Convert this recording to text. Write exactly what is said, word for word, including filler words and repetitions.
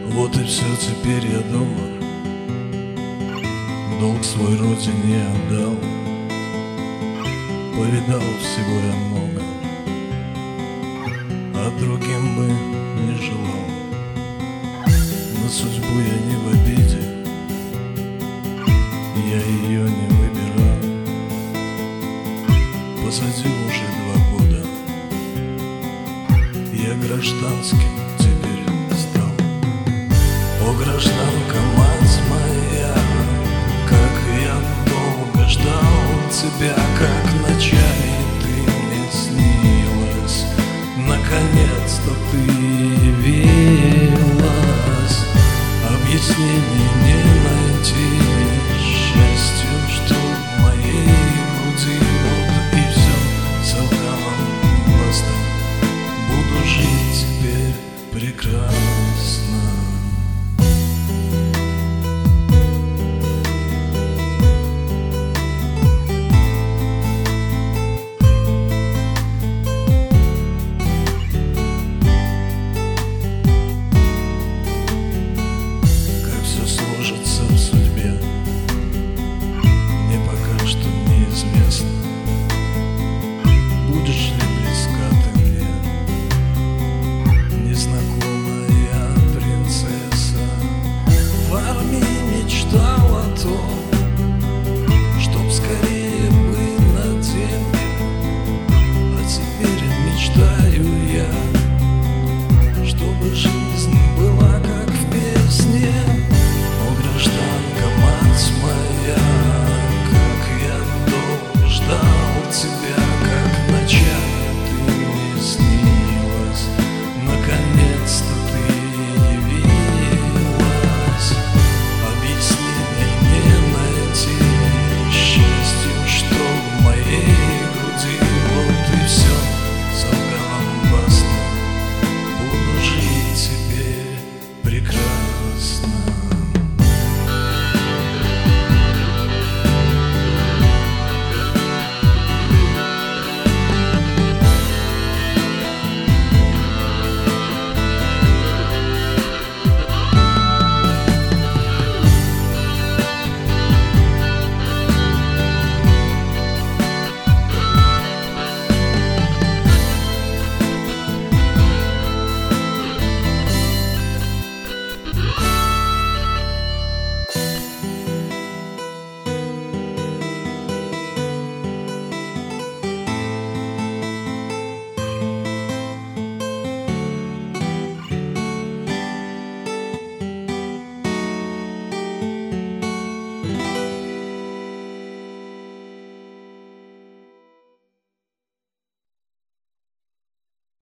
Вот и все, теперь я дома. Долг свой родине отдал. Повидал всего я много, а другим бы не желал. На судьбу я не в обиде, я ее не выбирал. Позади уже два года, я гражданским